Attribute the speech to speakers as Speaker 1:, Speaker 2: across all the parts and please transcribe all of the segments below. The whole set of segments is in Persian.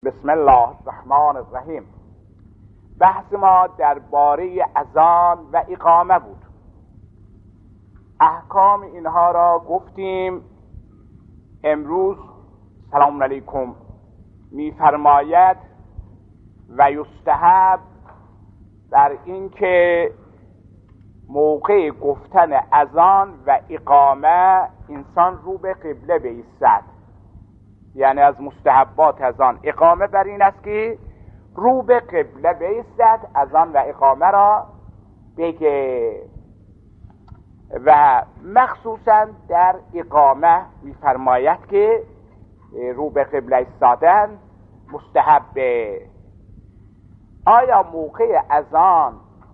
Speaker 1: بسم الله الرحمن الرحیم. بحث ما درباره اذان و اقامه بود. احکام اینها را گفتیم. امروز سلام علیکم می‌فرماید و یستحب در اینکه موقع گفتن اذان و اقامه انسان رو به قبله بایستد. یعنی از مستحبات اذان اقامه بر این است که رو به قبله بایستد، اذان و اقامه را بگه. و مخصوصا در اقامه می‌فرماید که رو به قبله ایستادن مستحبه. آیا موقع اذان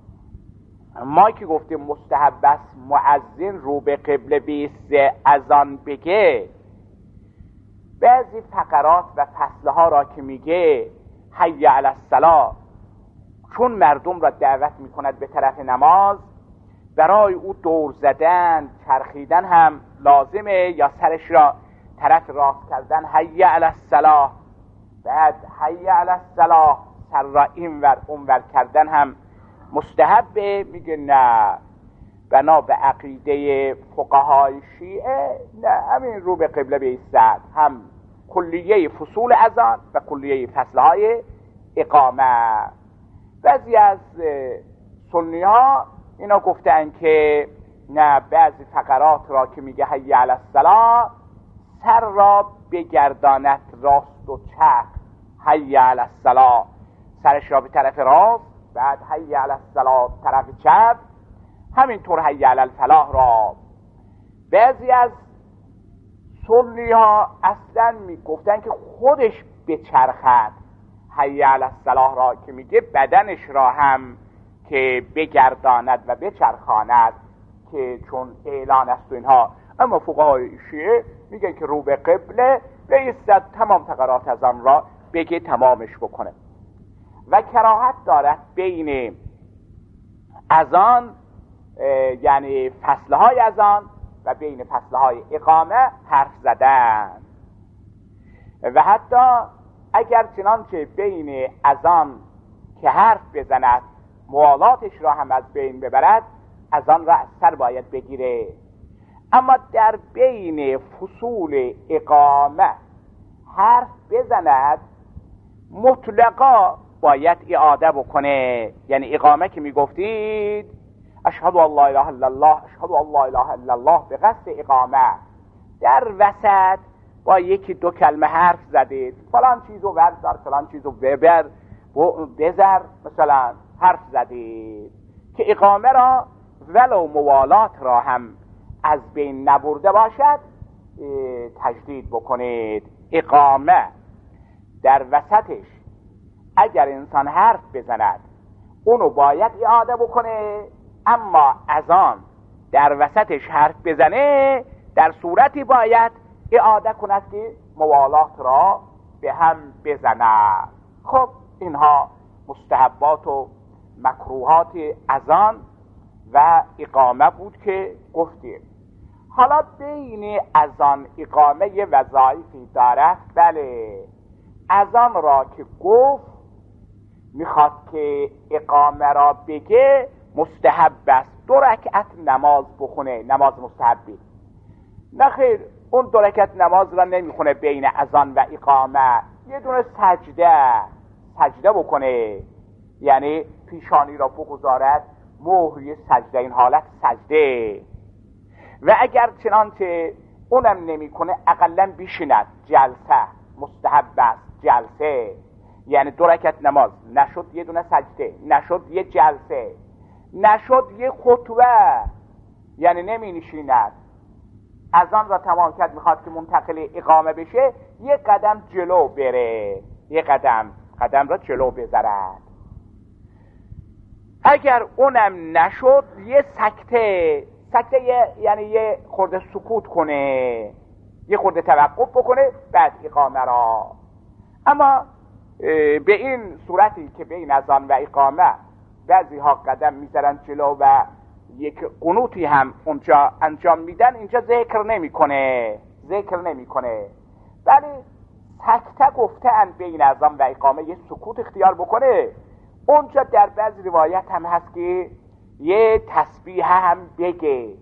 Speaker 1: ما که گفتیم مستحب است مؤذن رو به قبله بایسته اذان بگه، بعضی فقرات و فصلها را که میگه حی علی الصلاة، چون مردم را دعوت میکند به طرف نماز، برای او دور زدن چرخیدن هم لازمه، یا سرش را طرف راست کردن حی علی الصلاة، بعد حی علی الصلاة سر را اینور اونور کردن هم مستحبه. میگه نه، بنا به عقیده فقهای شیعه نه، همین رو به قبله بایستد، هم کلیه فصول اذان و کلیه فصلهای اقامه. بعضی از سنی ها اینا گفتن که نه، بعضی فقرات را که میگه حی علی الصلاة سر را بگرداند راست و چپ، حی علی الصلاة سرش را به طرف راست، بعد حی علی الصلاة طرف چپ، همینطور حی علی الفلاح را. بعضی از سنی ها اصلا میگفتن که خودش بچرخد، حی علی الصلاح را که میگه بدنش را هم که بگرداند و بچرخاند، که چون اعلان است و اینها. اما فقهای شیعه میگن که رو به قبله بایستد، تمام فقرات از آن را بگه، تمامش بکنه. و کراهت دارد بین اذان، یعنی فصلهای اذان و بین فصلهای اقامه حرف زدن. و حتی اگر چنانچه بین اذان که حرف بزند موالاتش را هم از بین ببرد، اذان را از سر باید بگیره. اما در بین فصول اقامه حرف بزند مطلقا باید اعاده بکنه. یعنی اقامه که میگفتید اشهد ان لا اله الا الله، اشهد ان لا اله الا الله، به قصد اقامه در وسط با یکی دو کلمه حرف زدید، فلان چیزو بردار، فلان چیزو ببر بذر، مثلا حرف زدید، که اقامه را ولو موالات را هم از بین نبرده باشد تجدید بکنید. اقامه در وسطش اگر انسان حرف بزند اونو باید اعاده بکنه، اما اذان در وسطش حرف بزنه در صورتی باید اعاده کند که موالات را به هم بزند. خب اینها مستحبات و مکروهات اذان و اقامه بود که گفتیم. حالا بین اذان اقامه یه وظایفی دارد. بله، اذان را که گفت میخواد که اقامه را بگه، مستحب است 2 رکعت نماز بخونه، نماز مستحبی. نه خیر، اون 2 رکعت نماز را نمیخونه بین اذان و اقامه، یه دونه سجده بکنه، یعنی پیشانی را بگذارد مهر سجده، این حالت سجده. و اگر چنانچه اونم نمیکنه اقلا بشیند، جلسه مستحب است، جلسه. یعنی 2 رکعت نماز نشد یه دونه سجده، نشد یه جلسه، نشد یه خطوه، یعنی نمی نشیند. اذان را تمام کرد، میخواد که منتقل اقامه بشه، یه قدم جلو بره، یه قدم را جلو بذارد. اگر اونم نشد یه سکته، یعنی یه خورده سکوت کنه، یه خورده توقف بکنه، بعد اقامه را. اما به این صورتی که بین اذان و اقامه بعضی ها قدم میذارن جلو و یک قنوتی هم اونجا انجام میدن، اینجا ذکر نمیکنه، ولی سکته گفتن بین اذان و اقامه یه سکوت اختیار بکنه. اونجا در بعضی روایت هم هست که یه تسبیح هم بگه،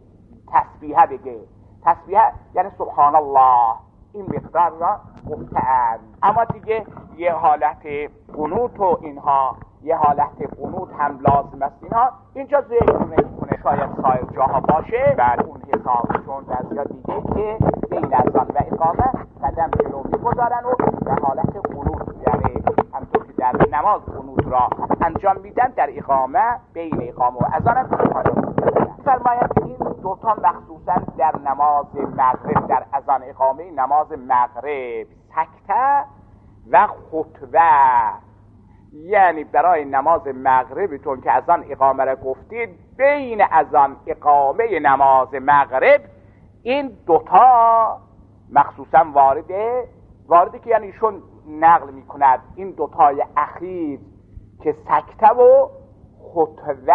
Speaker 1: تسبیح یعنی سبحان الله، این مقدار را گفتن. اما دیگه یه حالت قنوت و اینها، یه حالت قنوت هم لازم است اینها اینجا ذکر نمی‌کنه. شاید سایر جاها باشه بر اون حساب، چون بعضیا دیگه که بین اذان و اقامه قدم جلو می‌گذارن و در حالت قنوت، یعنی همونطور که در نماز قنوت را انجام میدن، در اقامه بین اقامه و اذان هم فرماید این دوتا مخصوصا در نماز مغرب، در اذان اقامه نماز مغرب سکته و خطبه، یعنی برای نماز مغربتون که اذان اقامه را گفتید، بین اذان اقامه نماز مغرب این دوتا مخصوصا وارده که یعنی ایشون نقل میکند این دوتای اخیر که سکته و خطبه.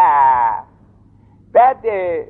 Speaker 1: بعد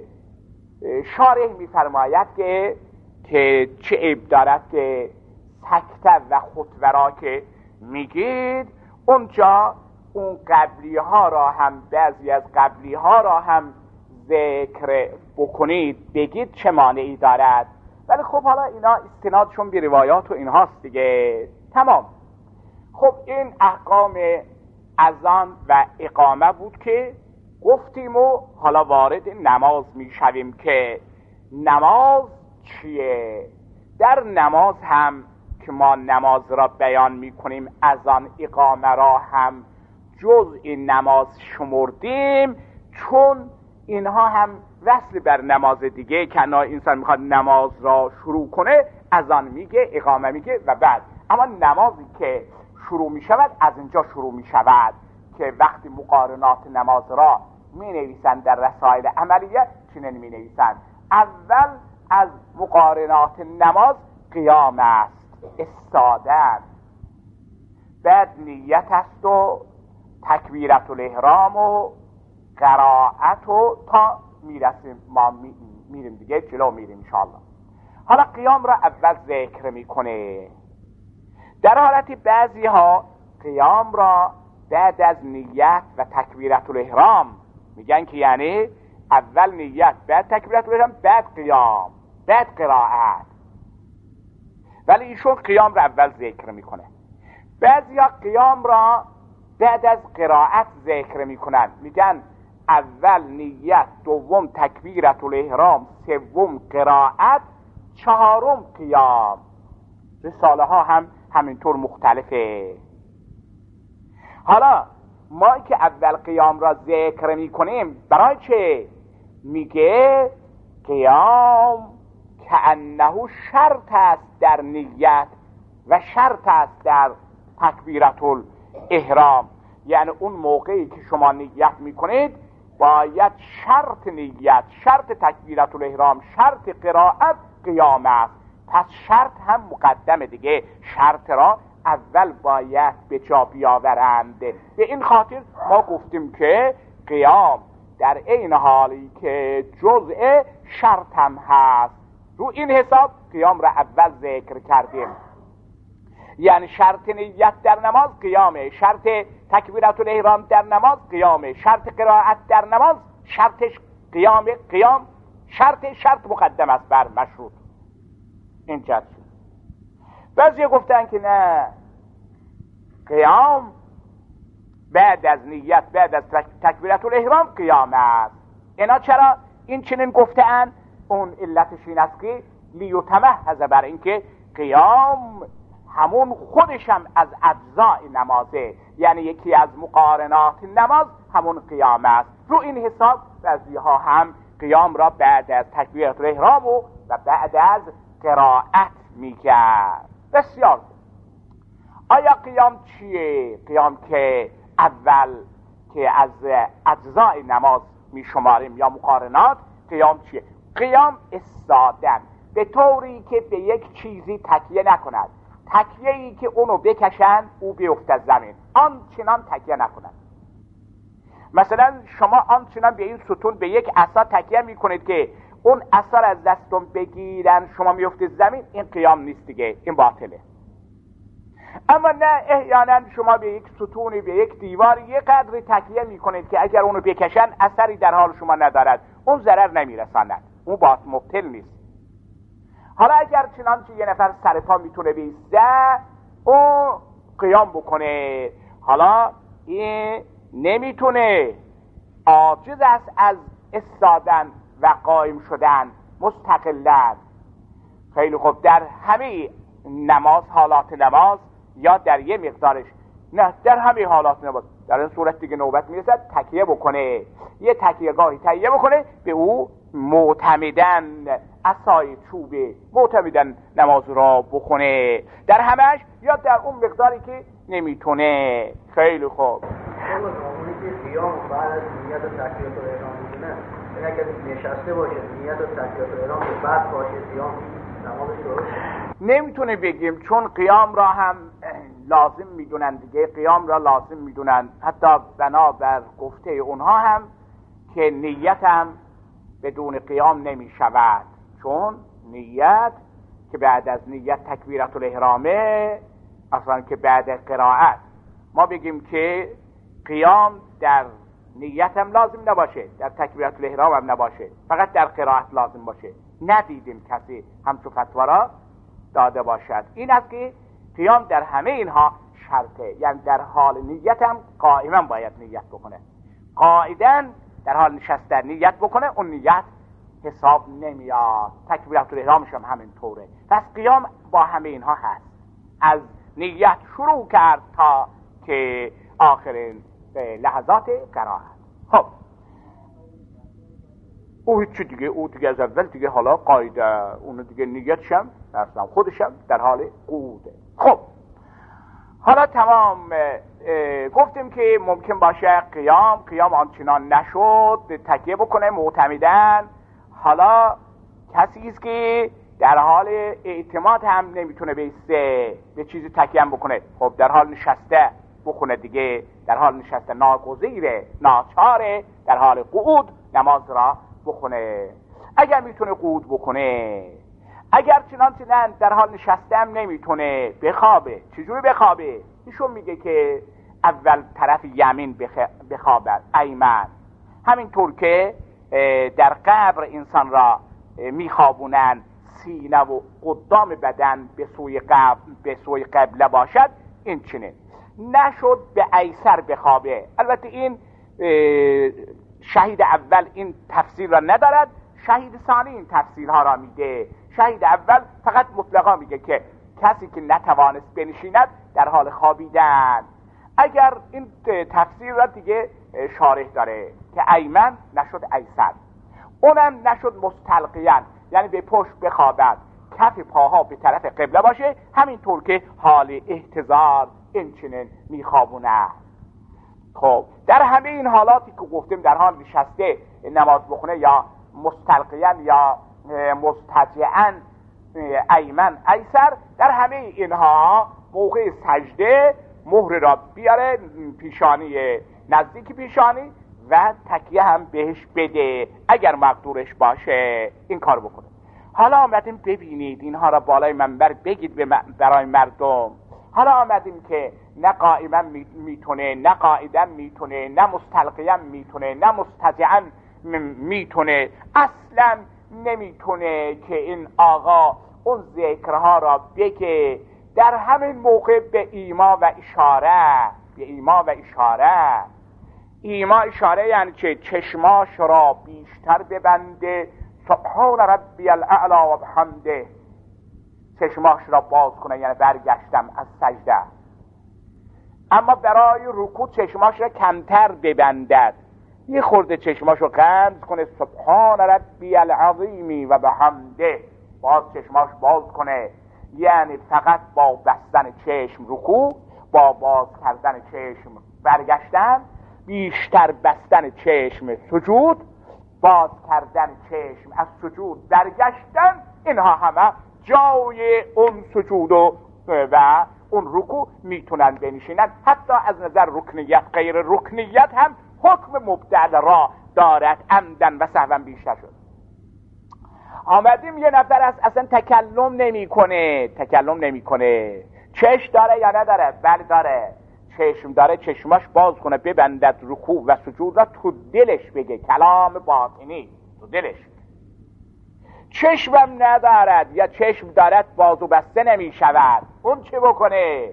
Speaker 1: شارح میفرماید که چه عیب دارد که سکته و خطبه را که میگید اونجا اون قبلی ها را هم، بعضی از قبلی ها را هم ذکر بکنید، بگید چه مانعی دارد. ولی خب حالا اینا استنادشون به روایات و اینهاست دیگه. تمام. خب این احکام اذان و اقامه بود که گفتیم و حالا وارد نماز میشویم که نماز چیه. در نماز هم که ما نماز را بیان میکنیم، اذان اقامه را هم جزء نماز شمردیم، چون اینها هم وصل بر نماز دیگه که انسان میخواد نماز را شروع کنه، اذان میگه، اقامه میگه و بعد. اما نمازی که شروع میشود از اینجا شروع میشود که وقتی مقارنات نماز را می نویسند در رسائل عملیه چنین می نویسند: اول از مقارنات نماز قیام است، استادن، بعد نیت است و تکبیرت الاحرام و قرائت و تا میرسیم، ما میریم دیگه جلو میریم انشاءالله. حالا قیام را اول ذکر میکنه. در حالت بعضی ها قیام را بعد از نیت و تکبیرت الاحرام میگن که یعنی اول نیت، بعد تکبیرت الاحرام، بعد قیام، بعد قرائت. ولی ایشون قیام را اول ذکر میکنه. بعضیا قیام را بعد از قرائت ذکر میکنن، میگن اول نیت، دوم تکبیرت الاحرام، سوم قرائت، چهارم قیام. رساله ها هم همینطور مختلفه. حالا ما که اول قیام را ذکر میکنیم برای چه؟ میگه قیام کأنه شرط است در نیت و شرط است در تکبیرت الاحرام. یعنی اون موقعی که شما نیت میکنید باید شرط نیت، شرط تکبیرت الاحرام، شرط قرائت قیام است. پس شرط هم مقدمه دیگه، شرط را اول باید به جا بیاورند. به این خاطر ما گفتیم که قیام در این حالی که جزء شرط هم هست، رو این حساب قیام را اول ذکر کردیم. یعنی شرط نیت در نماز قیامه، شرط تکبیرت الاحرام در نماز قیامه، شرط قرائت در نماز شرطش قیامه. قیام شرط مقدم است بر مشروط. این جد شد. بعضی گفتن که نه، قیام بعد از نیت، بعد از تکبیرت الاحرام قیام است. اینا چرا این چنین گفتن؟ اون علتش این است که لیتمحض، بر اینکه قیام همون خودشم از اجزای نمازه، یعنی یکی از مقارنات نماز همون قیام است. رو این حساب بعضی ها هم قیام را بعد از تکبیرت الاحرام و بعد از قرائت میگن. بسیار. آیا قیام چیه؟ قیام که اول که از اجزای نماز میشماریم یا مقارنات، قیام چیه؟ قیام استادن، به طوری که به یک چیزی تکیه نکند، تکیه‌ای که اونو بکشن او بیفته زمین، آنچنان تکیه نکند. مثلا شما آنچنان به این ستون، به یک عصا تکیه میکنید که اون عصا از دستون بگیرن شما میفته زمین، این قیام نیست دیگه، این باطله. اما نه، احیانا شما به یک ستونی، به یک دیوار یه قدری تکیه میکنید که اگر اونو بکشن اثری در حال شما ندارد، اون ضرر نمیرساند، اون باعث مبتل نیست. حالا اگر چنانچه یه نفر سر پا میتونه بیسته، اون قیام بکنه، حالا این نمیتونه، عاجز است از ایستادن و قائم شدن مستقلاً. خیلی خوب، در همه نماز، حالات نماز یا در یه مقدارش، نه در همه حالات نماز، در این صورت دیگه نوبت میرسد تکیه بکنه، یه تکیه گاهی تکیه بکنه، به او معتمدن عصای چوبه معتمدن نماز را بخونه، در همش یا در اون مقداری که نمیتونه. خیلی خوب.
Speaker 2: اونی که قیام بعد از نیت و تکبیرات و احرام میکنه، این اگر نشسته باشه نیت و تکبیرات و احرام بعد باشه قیام نمازش درست
Speaker 1: نمیتونه بگیم، چون قیام را هم لازم میدونن دیگه، قیام را لازم میدونن، حتی بنابر گفته اونها هم که نیت هم بدون قیام نمیشود، چون نیت که بعد از نیت تکبیرات الاحرامه، اصلا که بعد قرائت ما بگیم که قیام در نیت هم لازم نباشه، در تکبیرات الاحرام هم نباشه، فقط در قرائت لازم باشه. ندیدیم کسی همچون فتوا را داده باشد. این است که قیام در همه اینها شرطه، یعنی در حال نیت هم قائما باید نیت بکنه، قاعدن در حال نشستن نیت بکنه، اون نیت حساب نمیاد. تکبیرات الاحرامش هم همین طوره. پس قیام با همه اینها هست، از نیت شروع کرد تا که آخرین لحظات قرائت. خب او هیچ دیگه، او دیگه از اول دیگه حالا قاعده، اون دیگه نیتشم اصلا خودشم در حال قعوده. خب حالا تمام گفتیم که ممکن باشه قیام آنچنان نشد تکیه بکنه معتمدن. حالا کسی است که در حال اعتماد هم نمیتونه بیسته، به چیزی تکیه هم بکنه، خب در حال نشسته بکنه دیگه، در حال نشسته ناگزیره، ناچاره در حال قعود نماز را بخونه. اگر میتونه قعود بکنه، اگر چنانچه نه در حال نشسته هم نمیتونه بخوابه. چجوری بخوابه؟ ایشون میگه که اول طرف یمین بخوابد، ایمن، همینطور که در قبر انسان را میخوابونن سینه و قدام بدن به سوی قبله باشد، این چنین نشد به ایسر بخوابه. البته این شهید اول این تفسیر را ندارد، شهید ثانی این تفسیرها را میده. شهید اول فقط مطلقا میگه که کسی که نتوانست بنشیند در حال خوابیدن. اگر این تفسیر را دیگه شارح داره که ایمن نشد ایسر، اونم نشد مستلقیان، یعنی به پشت بخوابد، کف پاها به طرف قبله باشه، همینطور که حال احتضار این چنین میخوابونه. خب در همه این حالاتی که گفتیم، در حال نشسته نماز بخونه یا مستلقیان یا مستجعن ایمن ایسر، در همه اینها موقع سجده مهر را بیاره پیشانی، نزدیک پیشانی، و تکیه هم بهش بده اگر مقدورش باشه این کار بکنه. حالا آمدیم ببینید اینها را بالای منبر بگید برای مردم. حالا آمدیم که نه قائما میتونه، نه قاعدا میتونه، نه مستلقیا میتونه، نه مستجعا میتونه، اصلا نمیتونه که این آقا اون ذکرها را بگه. در همین موقع به ایما و اشاره، ایما اشاره یعنی که چشماش را بیشتر ببنده، سبحان ربی الاعلی و بحمده، چشماش را باز کنه، یعنی برگشتم از سجده. اما برای رکوع چشماش را کمتر ببندد، یه خورده چشماش رو قمز کنه، سبحان ربی العظیمی و بحمده، باز چشماش باز کنه، یعنی فقط با بستن چشم رکوع، با باز کردن چشم برگشتن، بیشتر بستن چشم سجود، باز کردن چشم از سجود برگشتن، اینها همه جای اون سجود و اون رکوع میتونن بنشینن. حتی از نظر رکنیت، غیر رکنیت هم حکم مبدل را دارد، عمدن و سهوا بیشتر شد. آمدیم یه نفر اصلا تکلم نمیکنه. چشم داره یا نداره؟ بله داره. چشم داره، چشماش باز کنه، ببندد رکوع و سجود را تو دلش بگه، کلام باطنی تو دلش. چشمم ندارد یا چشم دارد بازو بسته نمی شود، اون چه بکنه؟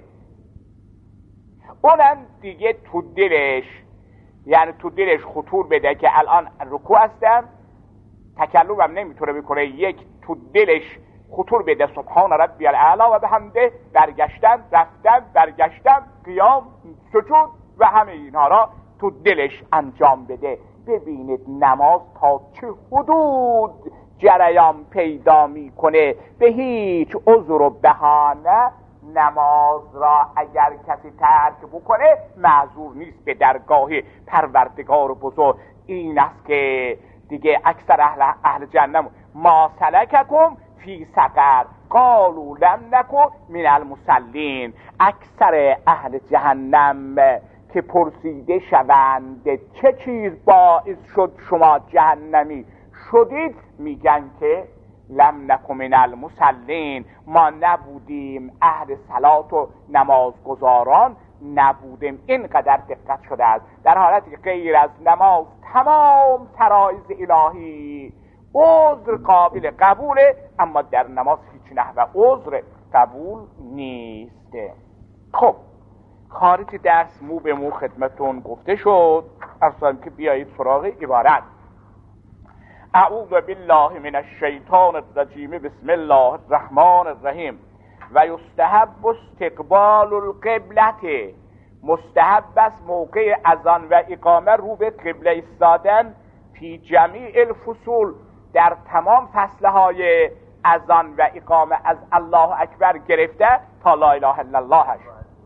Speaker 1: اونم دیگه تو دلش، یعنی تو دلش خطور بده که الان رکوع هستم، تکلمم نمیتونه بکنه، یک تو دلش خطور بده سبحان ربی الاعلی و بحمده، برگشتن رفتن برگشتن قیام سجود و همه اینها را تو دلش انجام بده. ببینید نماز تا چه حدود جریان پیدا میکنه. به هیچ عذر و بهانه نماز را اگر کسی ترک بکنه معذور نیست به درگاه پروردگار بزرگ. این است که دیگه اکثر اهل جهنم ما سلککم فی سقر قالوا لم نکن من المصلین. اکثر اهل جهنم که پرسیده شوند چه چیز باعث شد شما جهنمی شدید، میگن که لم نکن من المصلین، ما نبودیم اهل صلات و نمازگزاران نبودیم. اینقدر دقت شده است. در حالتی که غیر از نماز تمام فرایض الهی عذر قابل قبوله، اما در نماز هیچ نحوه عذر قبول نیست. خب خارج درس مو به مو خدمتون گفته شد. اصلا که بیایید سراغ عبارت. اعوذ بالله من الشیطان الرجیم، بسم الله الرحمن الرحیم. و یستحب استقبال القبلة، مستحب است موقع اذان و اقامه رو به قبله ایستادن، فی جمیع الفصول، در تمام فصلهای اذان و اقامه از الله اکبر گرفته تا لا اله الا اللهش.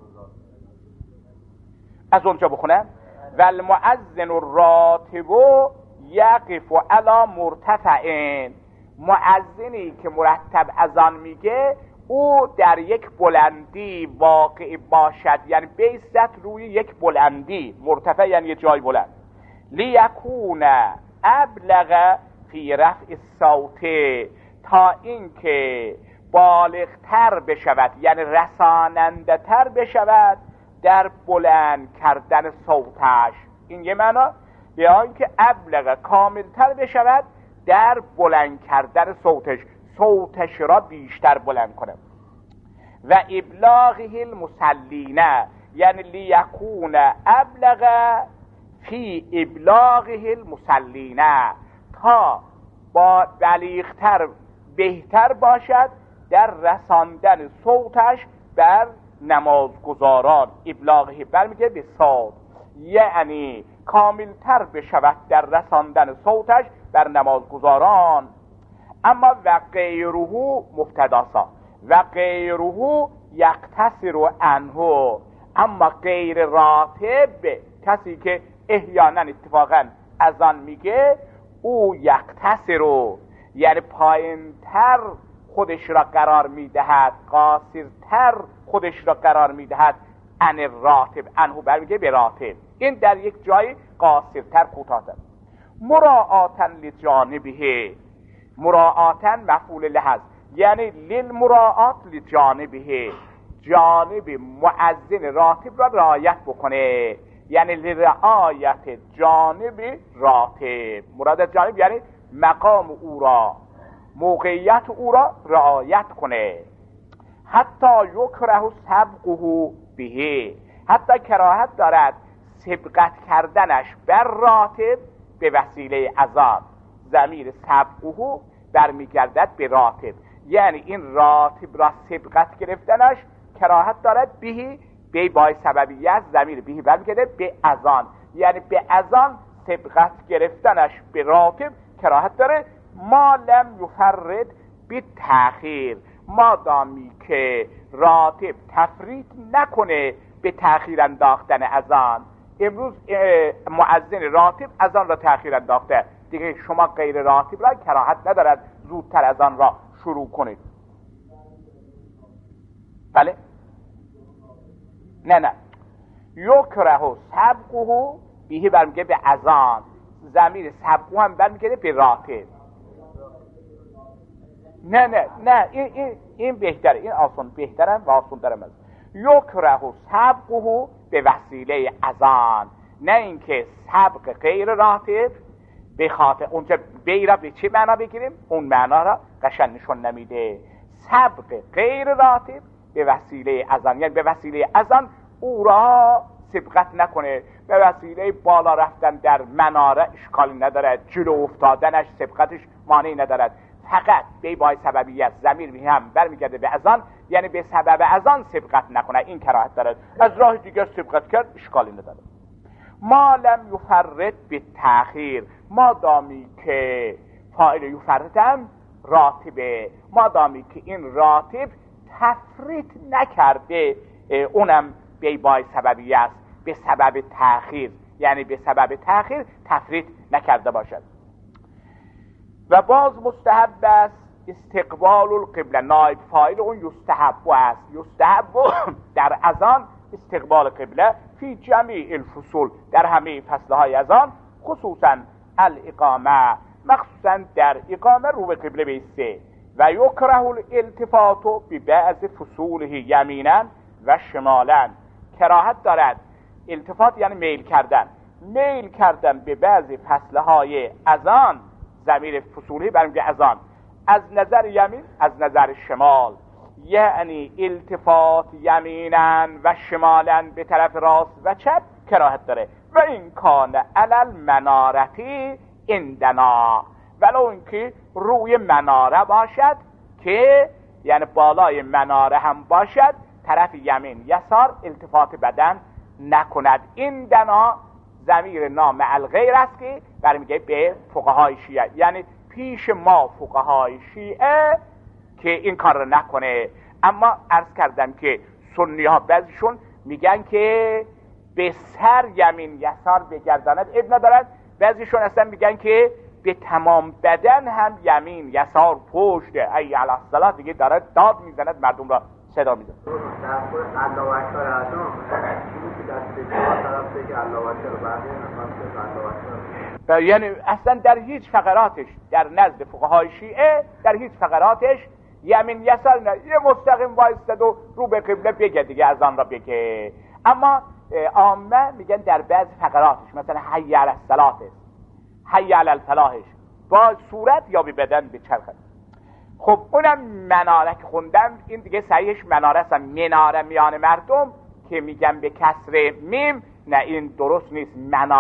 Speaker 1: از اونجا بخونم. و المؤذن الراتب یقف علی مرتفع، مؤذنی که مرتب اذان میگه او در یک بلندی واقع باشد، یعنی بیستد روی یک بلندی، مرتفع یعنی جای بلند. لیکون ابلغ فی رفع الصوت، تا اینکه بالغتر بشود، یعنی رساننده تر بشود در بلند کردن صوتش. این یه معنا. یا اینکه ابلغ کاملتر بشود در بلند کردن صوتش را بیشتر بلند کنه. و ابلاغه المصلین، یعنی لیکون ابلغ فی ابلاغه المصلین، تا با بلیغتر بهتر باشد در رساندن صوتش بر نمازگزاران. ابلاغه برمیگه به صوت، یعنی کاملتر بشود در رساندن صوتش بر نمازگزاران. اما و غیره مبتداسا، و غیره یقتصر عنه، اما غیر راتب، کسی که احیانا اتفاقا اذان میگه، او یقتصر یعنی پایینتر خودش را قرار میدهد، قاصرتر خودش را قرار میدهد عن الراتب، عنه برمیگه به راتب. این در یک جای قاصرتر کوتاه‌تر. مراعاتا لجانبه، مراعاتا مفعول له است، یعنی للمراعات لجانبه، جانب مؤذن راتب را رعایت بکنه، یعنی لرعایت جانب راتب. مراد از جانب یعنی مقام او را، موقعیت او را رعایت کنه. حتی یکره سبقه به، حتی کراهت دارد سبقت کردنش بر راتب به وسیله اذان. ضمیر سبقه برمیگردد به راتب، یعنی این راتب را سبقت گرفتنش کراهت دارد. بهی به بای سببیت، ضمیر بهی برمیگردد به اذان، یعنی به اذان سبقت گرفتنش به راتب کراهت داره. ما لم یفرد به تأخیر، مادامی که راتب تفریط نکنه به تأخیر انداختن اذان. امروز مؤذن راتب اذان را تأخیر انداخته، دیگه شما غیر راتب را کراهت ندارد زودتر اذان را شروع کنید. بله؟ نه یکره سبقه به برمیگه به اذان، ضمیر سبقه هم برمیگه به راتب. نه این بهتره، این آسان بهتره و آسان ترم است. یکره سبقه به وسیله اذان، نه اینکه سبق غیر راتب به خاطر اونجا بی را به چه معنا بگیریم، اون معنا را قشنگ نشون نمیده. سبق غیر راتب به وسیله اذان، یعنی به وسیله اذان او را سبقت نکنه. به وسیله بالا رفتن در مناره اشکالی ندارد، جلو افتادنش سبقتش مانعی ندارد، فقط به بای سببیت ضمیر هم برمیگرده به اذان، یعنی به سبب اذان سبقت نکنه، این کراهت دارد. از راه دیگر سبقت کرد اشکالی ندارد. ما لم یفرط به تأخیر، ما دامی که فاعل یفرط هم راتبه، ما دامی که این راتب تفریط نکرده، اونم به بای سببیت به سبب تأخیر، یعنی به سبب تأخیر تفریط نکرده باشد. و باز مستحب است استقبال القبله، نایب فاعل اون یستحب است. یستحب در اذان استقبال قبله فی جمیع الفصول، در همه فصلهای اذان، خصوصا الاقامه، مخصوصا در اقامه رو به قبله بیسته. و یکره الالتفات ببعض فصوله یمینا و شمالا، کراهت دارد التفات یعنی میل کردن، میل کردن به بعضی فصلهای اذان، ضمیر فصولی برمیگه اذان، از نظر یمین از نظر شمال، یعنی التفات یمینا و شمالا به طرف راست و چپ کراهت داره. و این کان علل منارتی عندنا، ولو اینکه روی مناره باشد، که یعنی بالای مناره هم باشد، طرف یمین یسار التفات بدن نکند. این دنا ضمیر نام الغیر است که برمیگه به فقهای شیعه، یعنی پیش ما فقهای شیعه که این کار رو نکنه. اما عرض کردم که سنی ها بعضیشون میگن که به سر یمین یسار بگرداند اب ندارد، بعضیشون اصلا میگن که به تمام بدن هم یمین یسار پشت ای علی الصلاه دیگه داره داد میزند، مردم را صدا میزند.
Speaker 2: در خود الله اکبر اعظم چیزی که دست چهار طرف بگه الله اکبر، بعدی نفس الله اکبر،
Speaker 1: یعنی اصلا در هیچ فقراتش در نزد فقهای شیعه در هیچ فقراتش یمین یسار نه، یه مستقیم وایستد و رو به قبله بگه دیگه، از آن را بگه. اما عامه میگن در بعض فقراتش، مثلا حی علی الصلاه، حی علی الفلاحش، با صورت یا به بدن بچرخد. خب اونم مناره که خوندم، این دیگه صحیحش مناره است. مناره میان مردم که میگن به کسر میم، نه این درست نیست.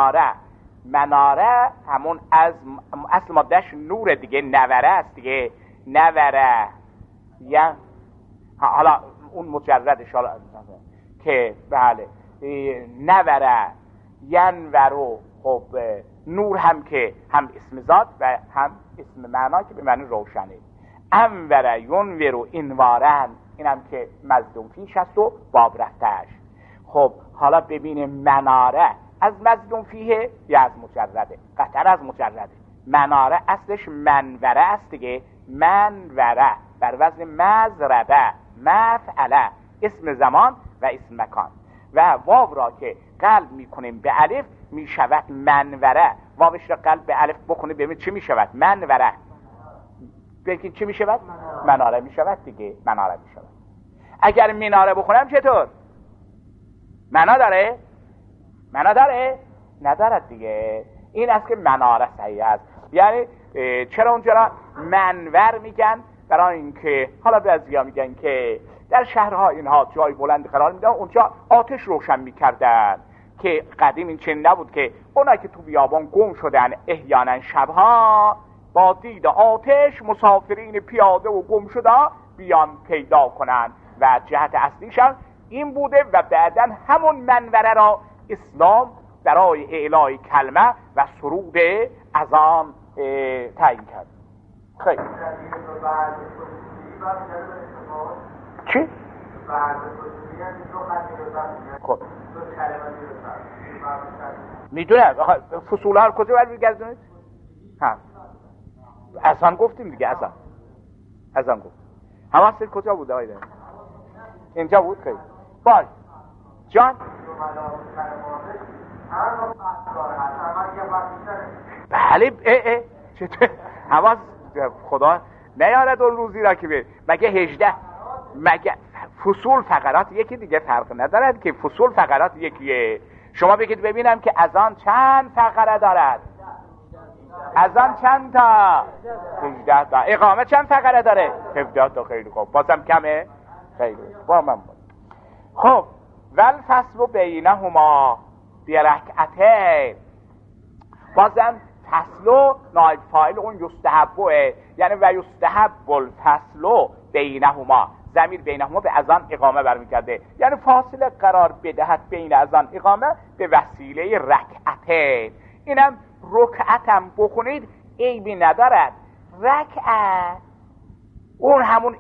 Speaker 1: مناره همون از اصل مادهش نور دیگه، نوره است دیگه، نوره یا حالا اون مجردش حالا که بله نوره ینورو. خب نور هم که هم اسم ذات و هم اسم معنا که به معنی روشنه. انوره ینورو انوارن، این هم که مظلوم فیش است و باب رفتهش. خب حالا ببینیم مناره از مظلوم فیه یا از مجرده؟ قطعا از مجرده. مناره اصلش منوره است دیگه، منوره بر وزن مضربه، مفعله، اسم زمان و اسم مکان. و واو را که قلب میکنیم به الف میشود منوره، واوش را قلب به الف بکنیم ببینید چی میشود؟ منوره. ببینید چی میشود؟ مناره میشود دیگه، مناره میشود. اگر مناره بخونم چطور؟ معنا داره؟ معنا داره؟ ندارد دیگه. این است که مناره صحیح است. یعنی چرا اونجا را منور میگن؟ برای اینکه حالا بعضیا میگن که در شهرها اینها جای بلند قرار میدن، اونجا آتش روشن میکردن، که قدیم این چنین نبود که اونایی که تو بیابان گم شدن احیانا شبها با دید آتش مسافرین پیاده و گم شده بیان پیدا کنن، و جهت اصلیشان این بوده. و بعداً همون منوره را اسلام برای اعلای کلمه و سرود اذان تعیین کرد. خیلی چی؟ خب میدونم فصول ها کجا برمیگردونید؟ ها اذان گفتیم دیگه، اذان گفت. حواست کجا بود آیده؟ اینجا بود. خیلی باش جان. بله چطور حواس خدا نیارد اون روزی را که مگه 18 مگه فصول فقرات یکی دیگه فرق ندارد که فصول فقرات یکیه. شما بگید ببینم که اذان چند فقره دارد؟ اذان چند تا؟ 18 تا. اقامه چند فقره داره؟ 17 تا. خیلی خوب. بازم کمه؟ خیلی با من بود. خب والفصل بینهما برکعتین. بازم فصل و نایب فاعل اون یستحبه، یعنی و یستحب الفصل بینهما. ضمیر بینهما به اذان اقامه برمیگرده، یعنی فاصله قرار بدهد بین اذان اقامه به وسیله رکعتین. اینم رکعتم بخونید عیبی ندارد. رکعت اون همون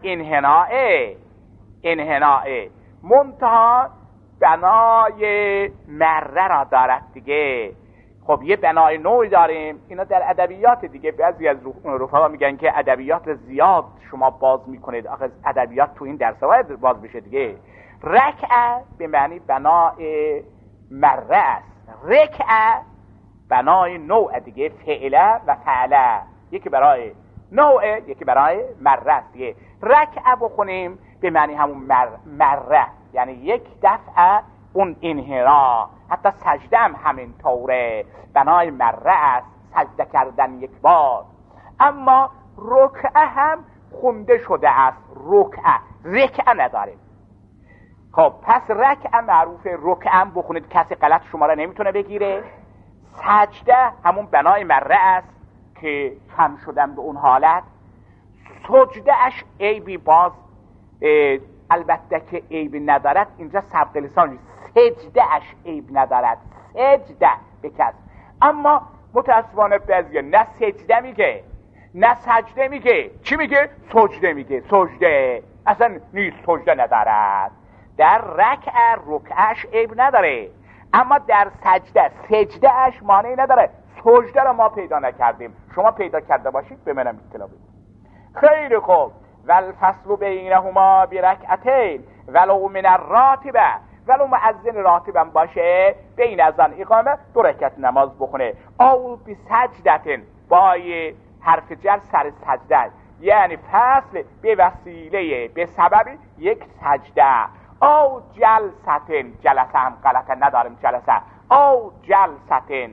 Speaker 1: انحناء منتها بنای مره را دارد دیگه. خب یه بنای نوعی داریم، اینا در ادبیات دیگه بعضی از رفقا میگن که ادبیات زیاد شما باز میکنید، آخه ادبیات تو این درس باید باز بشه دیگه. رکعه به معنی بنای مره است، رکعه بنای نوع دیگه، فعله و فعله، یکی برای نوع یکی برای مره است دیگه. رکعه بخونیم به معنی همون مره، یعنی یک دفعه اون انحنا. حتی سجده هم همین طوره، بنای مره است، سجده کردن یک بار. اما رکعه هم خونده شده است، رکعه نداریم. خب پس رکعه معروفه، رکعه هم بخونید کسی غلط شما را نمیتونه بگیره. سجده همون بنای مره است که خم شدن به اون حالت. سجده اش عیبی باز البته که عیبی ندارد، اینجا سبق لسان سجده اش عیب ندارد، سجده بکس. اما متاسفانه بعضی نه سجده میگه نه سجده میگه، چی میگه؟ سجده میگه. سجده اصلا نیست، سجده ندارد. در رکعهش عیب نداره، اما در سجده اش مانعی نداره. سجده رو ما پیدا نکردیم، شما پیدا کرده باشید به منم اطلاع بدید. خیلی خوب. والفصل بینهما برکعتین ولو من الراتبه، ولو مؤذن راتبم باشه بین اذان اقامه 2 رکعت نماز بخونه. او بسجدتن، با حرف جر سر سجده، یعنی فصل به وسیله به سبب یک سجده. او جلستن، جلسه هم غلطه نداریم جلسه. او جلستن،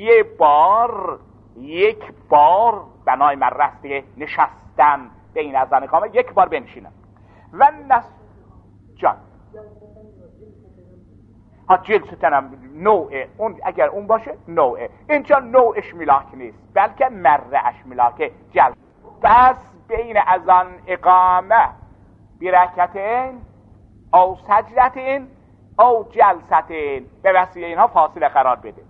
Speaker 1: یک بار بنای مرسته نشستن بین اذان اقامه، یک بار بنشینم. و جان جلستن هم نوعه، اون اگر اون باشه نوعه، اینجا نوعش ملاک نیست بلکه مرهش ملاکه، جلس. پس بین اذان اقامه برکعتین او سجدتین او جلستین، به وسیله اینها فاصله قرار بده.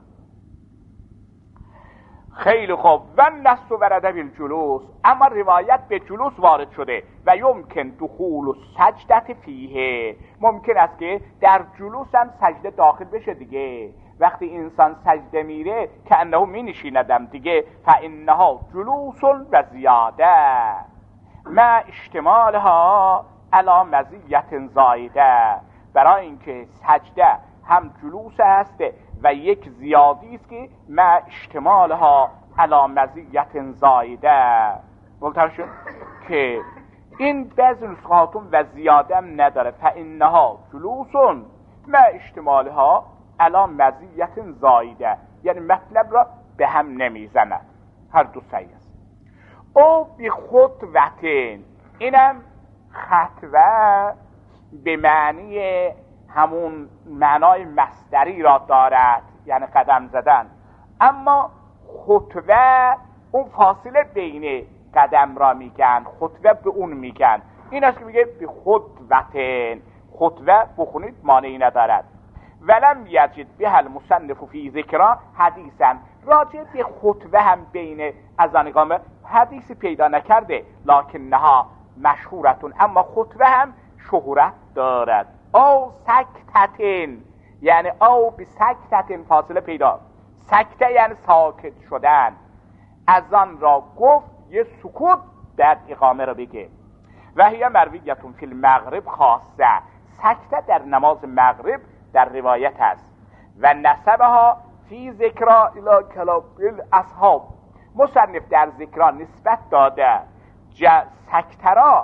Speaker 1: خیلی خوب. و نص ورده بالجلوس، اما روایت به جلوس وارد شده. و یمکن دخول سجدت فیه، ممکن است که در جلوس هم سجده داخل بشه دیگه. وقتی انسان سجده میره که انه می نشیندم دیگه، فانها جلوس و زیاده ما اشتمالها علی مزیت زایده، برای اینکه سجده هم جلوس است و یک زیادی است که ما اشتمالها علی مزیت زایده. گفتم شد که این بعضی نسخاتون و زیاده هم نداره. فانها جلوسون ما اشتمالها علی مزیت زایده، یعنی مطلب را به هم نمیزند، هر دو صحیح است. او بی خطوتین، اینم خطوه به معنی همون معنای مصدری را دارد، یعنی قدم زدن. اما خطوه اون فاصله بین قدم را میگن، خطوه به اون میگن. این است که میگه بی خطوتین، خطوه بخونید مانعی ندارد. ولم یجد به المصنف فی ذکر حدیثا، راجع به خطوه هم بین اذان اقامه حدیثی پیدا نکرده. لکنها مشهورتون، اما خطوه هم شهرت دارد. او سکتتین، یعنی او بی سکتتین فاصله پیدا. سکته یعنی ساکت شدن. اذان را گفت یه سکوت در اقامه را بگه. و هی مرویتون فی المغرب خاصه، سکته در نماز مغرب در روایت است. و نسبها فی ذکرا الی کلام الاصحاب، مصنف در ذکرا نسبت داده سکته را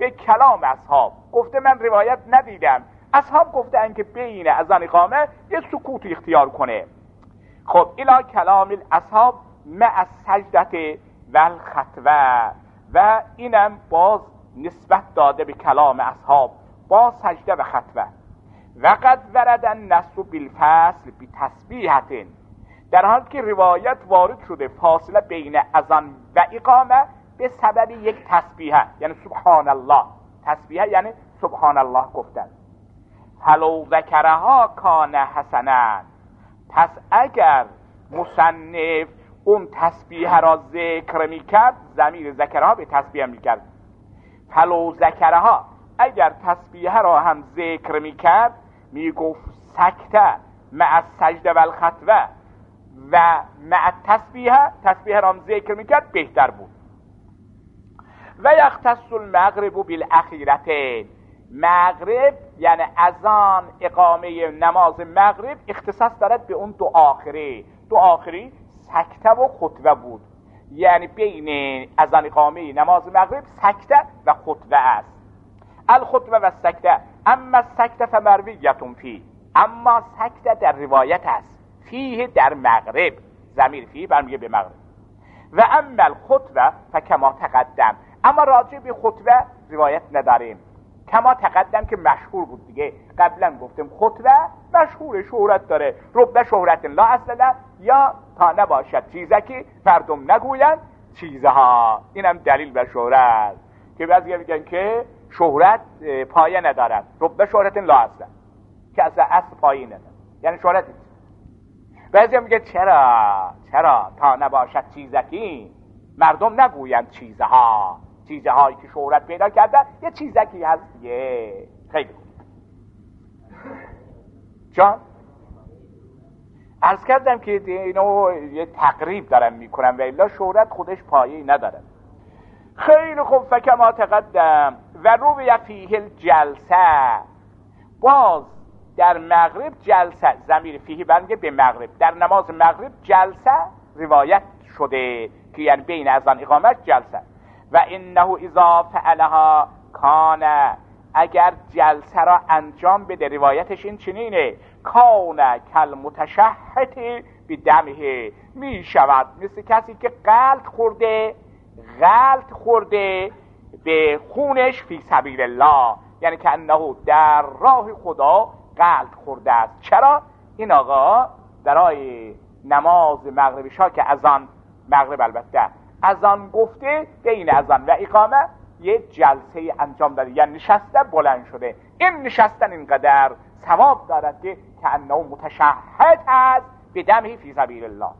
Speaker 1: به کلام اصحاب گفته من روایت ندیدم، اصحاب گفتن که بین اذان اقامه یه سکوت اختیار کنه. خب الی کلام الاصحاب مع السجدة و الخطوه، و اینم باز نسبت داده به کلام اصحاب با سجده و خطوه. و قد ورد النص بالفصل بتسبیحة، در حالی که روایت وارد شده فاصله بین اذان و اقامه به سبب یک تسبیحه، یعنی سبحان الله. تسبیحه یعنی سبحان الله گفتن. فلو ذکرها کان حسنا، پس اگر مصنف اون تسبیحه را ذکر میکرد، ضمیر ذکرها به تسبیحه میکرد. فلو ذکرها، اگر تسبیحه را هم ذکر میکرد، میگفت سکته مع السجده و الخطوه و مع تسبیحه را هم ذکر میکرد بهتر بود. و یختص المغرب بالاخیرتین، مغرب یعنی اذان اقامه نماز مغرب اختصاص دارد به اون دو آخری. دو آخری سکته و خطبه بود، یعنی بین اذان اقامه نماز مغرب سکته و خطبه است. الخطبه و سکته، اما السکته فمرویه فی، اما سکته در روایت است، فیه در مغرب، ضمیر فیه برمیگه به مغرب. و اما الخطبه فکما تقدم، اما راجع به خطبه روایت نداریم، کما تقدم که مشهور بود دیگه. قبلا گفتیم خطبه مشهور، شهرت داره، رب شهرت لا اصل له، یا تا نباشد چیزکی مردم نگویند چیزها. اینم دلیل بر شهرت، که بعضی میگن که شهرت پایه ندارد، رب شهرت لا اصل، که اصل پایه نداره، یعنی شهرت نیست. بعضی میگه چرا تا نباشد چیزکی مردم نگویند چیزها، چیزهایی که شهرت پیدا کرده یه چیزکی هست دیگه. خیلی جان عرض کردم که اینو یه تقریب دارم میکنم و الا شهرت خودش پایه‌ای نداره. خیلی خوب. فکما تقدم و روی فیه الجلسه، باز در مغرب جلسه، ضمیر فیه برمیگه به مغرب، در نماز مغرب جلسه روایت شده که یعنی بین اذان اقامت جلسه. و انه اذا فعلها کان، اگر جلسه را انجام بده، روایتش این چنینه، کان کل متشهد بدمه، می شود مثل کسی که غلط خورده به خونش فی سبیل الله، یعنی که انه در راه خدا غلط خورده است. چرا؟ این آقا برای نماز مغرب شا که اذان مغرب البته اذان گفته، بین اذان و اقامه یه جلسه انجام داده، یعنی نشسته بلند شده. این نشستن اینقدر ثواب دارد که انه متشهد است بدمه فی سبیل الله.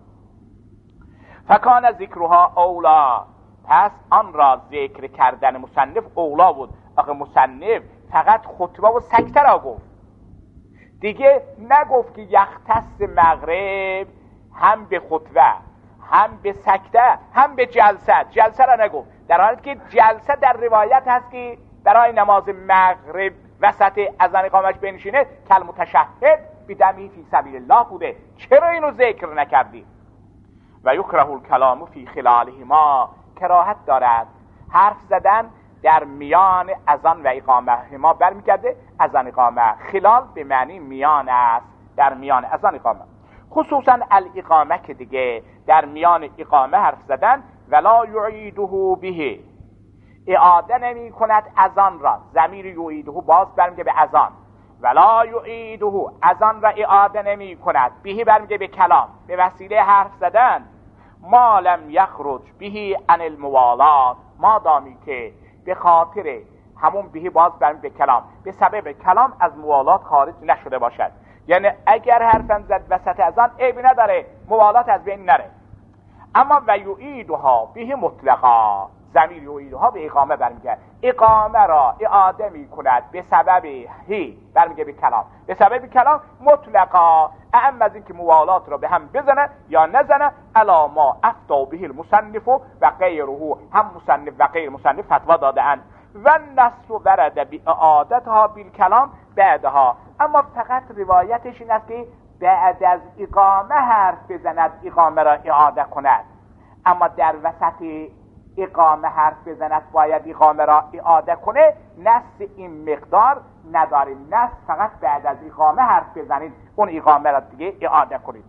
Speaker 1: فکان ذکرها اولا، پس آن را ذکر کردن مصنف اولا بود. آخه مصنف فقط خطبه و سکته را گفت، دیگه نگفت که یختص مغرب هم به خطبه هم به سکته هم به جلسه را نگفت، در حالی که جلسه در روایت هست که برای نماز مغرب وسط اذان اقامش بنشینه کل متشهد بدمه فی سبیل الله بوده. چرا اینو ذکر نکردی؟ و یکره الکلام فی خلالهما، کراهت دارد حرف زدن در میان اذان و اقامه. ما برمیگرده اذان اقامه، خلال به معنی میان است، در میان اذان اقامه، خصوصا الاقامه که دیگه در میان اقامه حرف زدن. ولا یعیده به، اعاده نمی کند اذان را، ضمیر یعیده باز برمیگه به اذان. ولا یعیده، اذان را اعاده نمی کند، به برمیگه به کلام، به وسیله حرف زدن. ما لم یخرج به عن الموالات، ما دامی که به خاطر همون به باز برمیگه به کلام، به سبب کلام از موالات خارج نشده باشد. یعنی اگر حرفم زد وسط اذان عیبی نداره، موالات از بین نره. اما و یعیدها به مطلقا، ضمیر یعیدها به اقامه برمیگه، اقامه را اعاده می کند به سبب هی برمیگه به کلام، به سبب کلام مطلقا، اهم از این که موالات را به هم بزنه یا نزنه. الا ما افتا به المصنف و غیره، هم مصنف و غیر مصنف فتوا داده اند. و نص ورد باعادتها بالکلام بعدها، اما فقط روایتش این است که بعد از اقامه حرف بزند، اقامه را اعاده کند. اما در وسط اقامه حرف بزند باید اقامه را اعاده کنه، نص این مقدار نداریم. نص فقط بعد از اقامه حرف بزنید اون اقامه را دیگه اعاده کنید.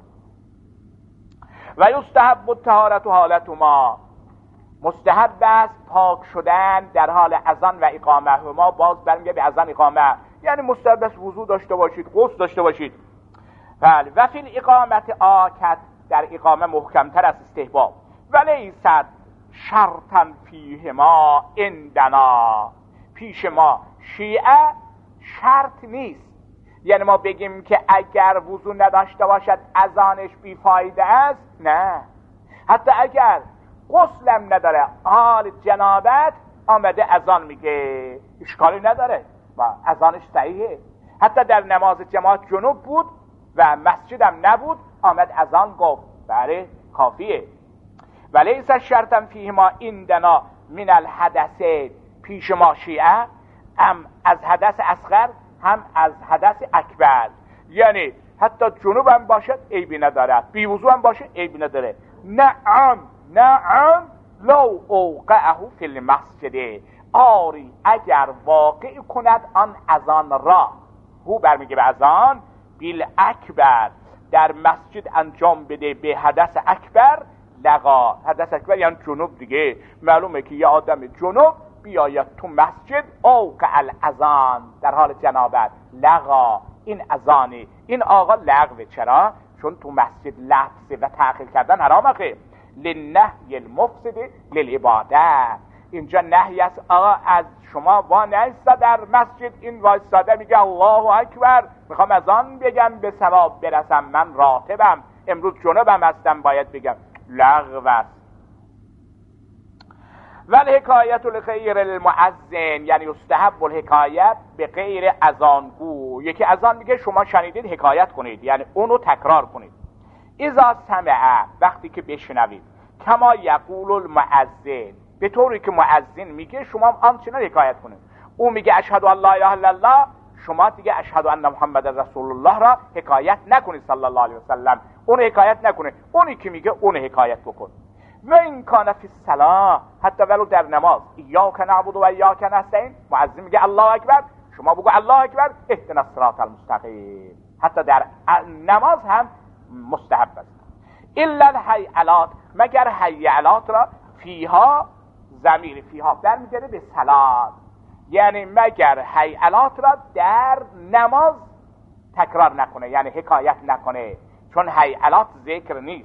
Speaker 1: و یستحب الطهارة حالت ما، مستحب است پاک شدن در حال اذان و اقامه. هما باز برمیگه به اذان اقامه، یعنی مستحب است وضو داشته باشید، غسل داشته باشید. بله. و فی الاقامت آکد، در اقامه محکمتر از استحباب. ولیست شرطا فیهما عندنا، پیش ما شیعه شرط نیست. یعنی ما بگیم که اگر وضو نداشته باشد اذانش بیفایده است، نه. حتی اگر غسلم نداره، حال جنابت آمده اذان میگه، اشکالی نداره و اذانش صحیحه. حتی در نماز جماعت جنوب بود و مسجدم نبود، آمد اذان گفت، بله کافیه. ولیس شرطا فیهما عندنا من الحدث، پیش ما شیعه هم از حدث اصغر هم از حدث اکبر، یعنی حتی جنوب هم باشد عیبی ندارد، بی وضو هم باشه عیبی نداره. نعم لو اوقعه فی المسجد، آری اگر واقع کند آن اذان را، او برمیگه به اذان بیل اکبر، در مسجد انجام بده به حدث اکبر، لغا. حدث اکبر یعنی جنوب دیگه. معلومه که یه آدم جنوب بیاید تو مسجد اوقع الاذان در حال جنابت، لغا، این اذانی، این آقا لغوه. چرا؟ چون تو مسجد لفظ و تأخیر کردن حرامه. لنهی المفسد للعباده، اینجا نهی است آقا از شما وانستا در مسجد، این وایستاده میگه الله اکبر، میخوام اذان بگم به ثواب برسم، من راتبم، امروز جنوبم هستم باید بگم، لغو است. والحکایت لغیر المؤذن، یعنی یستحب الحکایت به غیر اذانگو. یکی اذان میگه شما شنیدید حکایت کنید، یعنی اونو تکرار کنید. اذا سمع، وقتی که بشنوید، کما یقول المؤذن، به طوری که مؤذن میگه شما آنچنان حکایت کنید. او میگه اشهد ان لا اله الا الله، شما دیگه اشهد ان محمد رسول الله را حکایت نکنید صلی الله علیه وسلم، اون حکایت نکنید، اونی که میگه اون حکایت بکن. و این کان فی الصلاه، حتی ولو در نماز، ایاک نعبد و ایاک نستعین، مؤذن میگه الله اکبر، شما بگو الله اکبر، اهدنا الصراط المستقیم. حتی در نماز هم مستحب است. الا الحیعلات، مگر حیعلات را، فیها، ضمیر فیها برمیگرده به صلات، یعنی مگر حیعلات را در نماز تکرار نکنه، یعنی حکایت نکنه، چون حیعلات ذکر نیست.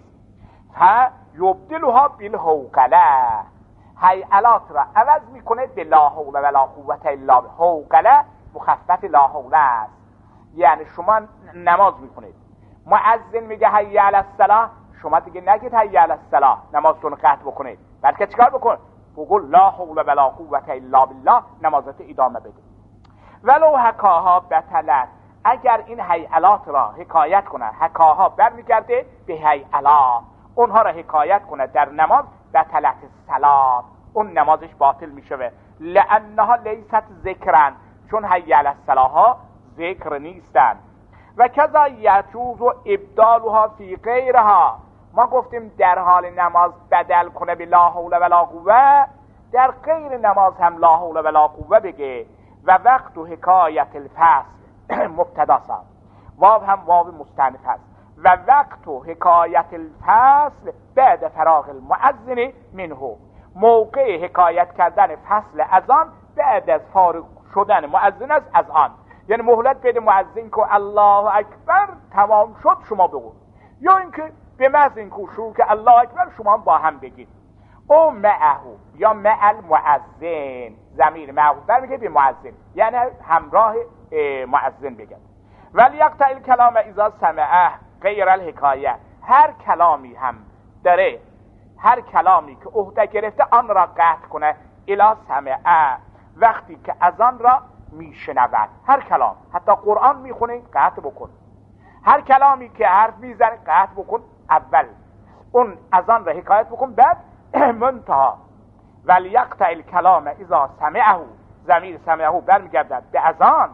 Speaker 1: یبدلها بالحوقله، حیعلات را عوض میکنه به لا حول ولا قوت الا بالله. حوقله مخفف لا حوله است، یعنی شما نماز میکنید، مؤذن میگه حی علی الصلاه، شما دیگه نگید حی علی الصلاه نمازتون قطع بکنید، بلکه چیکار بکن؟ بگو لا حول ولا قوت الا بالله، نمازت ادامه بده. ولو حکاها بطلت، اگر این حیعلات را حکایت کنه، حکاها برمیگرده به حیعلات، اونها را حکایت کنه در نماز، بطلت الصلاه، اون نمازش باطل میشه. لانها لیست ذکرن، چون حی علی الصلاه ها ذکر نیستن. و کذا یجوز ابدالها فی غیرها، ما گفتیم در حال نماز بدل کنه به لا حول ولا قوه، در غیر نماز هم لا حول ولا قوه بگه. و وقت و حکایت الفصل مبتدا سا، واو هم واو مستأنف است. و وقت و حکایت الفصل بعد فراغ المؤذن منه، موقع حکایت کردن فصل اذان بعد از فارغ شدن مؤذن است از آن، یعنی مهلت بده مؤذن که الله اکبر تمام شد شما بگو، یا اینکه به محض اینکه شروع که الله اکبر شما با هم بگید. او معه یا مع المؤذن، ضمیر معه برمیگه به مؤذن، یعنی همراه مؤذن بگید. ولی یقطع الکلام اذا سمعه غیر الحکایه، هر کلامی هم داره، هر کلامی که عهده گرفته آن را قطع کنه، الا سمعه، وقتی که اذان را میشنود. هر کلام، حتی قرآن میخونه قطع بکن، هر کلامی که حرف میزنه قطع بکن، اول اون اذان را حکایت بکن، بعد منتها. ولی یقطع الکلام اذا سمعه، ضمیر سمعه برمیگردد به اذان،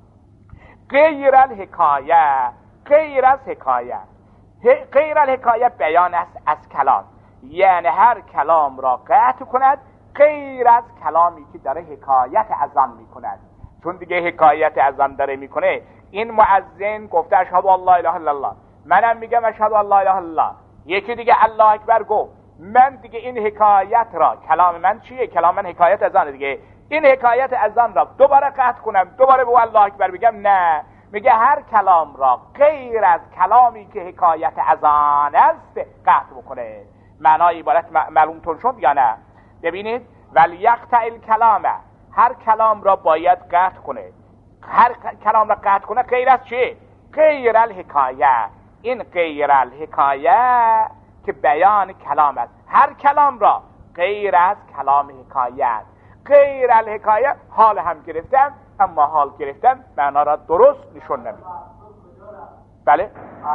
Speaker 1: غیر الحکایه، غیر از حکایه، غیر الحکایه بیان است از کلام، یعنی هر کلام را قطع کند غیر از کلامی که داره حکایت از آن میکند. چون دیگه حکایت از آن داره میکنه، این مؤذن گفته اشهد ان لا اله الا الله، منم میگم اشهد ان لا اله الا الله، یکی دیگه الله اکبر گفت، من دیگه این حکایت را، کلام من چیه؟ کلام من حکایت از آن دیگه، این حکایت از آن را دوباره قطع کنم، دوباره به الله اکبر بگم؟ نه، میگه هر کلام را غیر از کلامی که حکایت از آن است قطع بکنه. معنای عبارت معلومتون شد یا نه؟ ببینید، ولیقطع الکلام، هر کلام را باید قطع کنه. هر کلام را قطع کنه غیر از چه؟ غیر الحکایه. این غیر الحکایه که بیان کلام است، هر کلام را غیر از کلام حکایت. غیر الحکایه حال هم گرفتن، اما حال گرفتن معنا را درست نشون نمیده. بله؟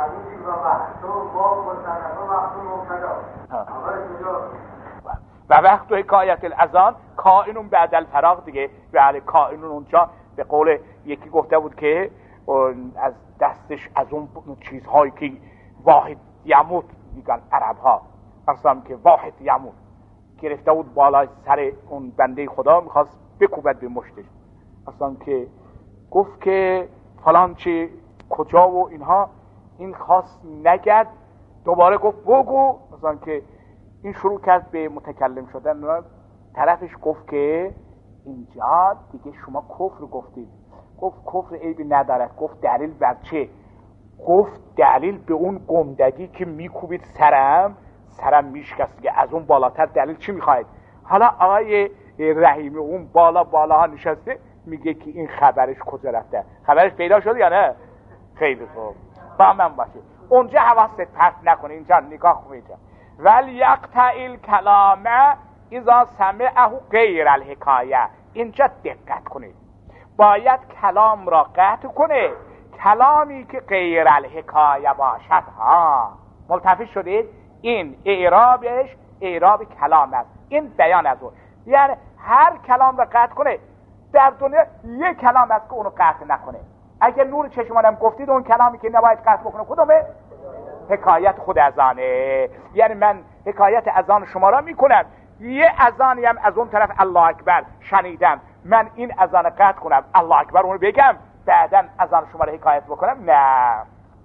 Speaker 1: و وقت و حکایت الاذان کائنون بعد الفراغ دیگه. بله، کائنون اونجا به قول یکی گفته بود که از دستش از اون چیزهایی که واحد یموت میگن عرب ها، اصلا که واحد یموت گرفته بود بالای سر اون بنده خدا، میخواست بکوبد به مشتش، اصلا که گفت که فلان چی کجا و اینها، این خواست نگرد، دوباره گفت بگو، اصلا که این شروع کرد به متکلم شدن. طرفش گفت که اینجا دیگه شما کفر گفتید. گفت کفر عیبی ندارد. گفت دلیل بر چه؟ گفت دلیل به اون گندگی که میکوبید سرم میشکست دیگه، از اون بالاتر دلیل چی میخواید؟ حالا آقای رحیمی اون بالا ها نشسته، میگه که این خبرش کجا رفته؟ خبرش پیدا شد یا نه؟ خیلی خوب، با من باشه، اونجا حواست پرت نکنه، اینجا نگاه کنید. ولیقطع الکلام اذا سمعه غیر الحکایه، اینجا دقت کنید، باید کلام را قطع کنه کلامی که غیر الحکایه باشد. ها، ملتفت شدید؟ این اعرابش اعراب کلام است، این بیان از اون، یعنی هر کلام را قطع کنه. در دنیا یک کلام است که اونو قطع نکنه. اگه نور چشمانم گفتید اون کلامی که نباید قطع بکنه کدومه؟ حکایت خود از آنه. یعنی من حکایت از آن شما را میکنم، یه اذانی هم از اون طرف الله اکبر شنیدم، من این اذان قطع کنم، الله اکبر اونو بگم، بعدا اذان شما را حکایت بکنم؟ نه.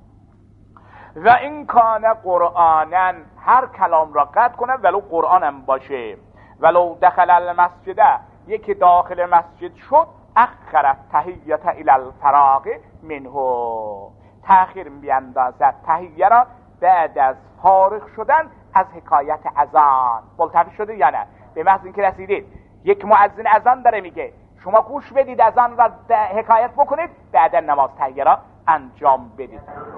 Speaker 1: و این کان قرآنن، هر کلام را قطع کنم ولو قرآن هم باشه. ولو دخل المسجد، یکی داخل مسجد شد، اخرت تحییت الی الفراغ منه، تأخیر بیندازد تحییه را بعد از فارغ شدن از حکایت اذان. ملتفت شده یا نه؟ به محض اینکه رسیدید یک مؤذن اذان داره میگه، شما گوش بدید اذان را حکایت بکنید، بعد نماز تحییه را انجام بدید.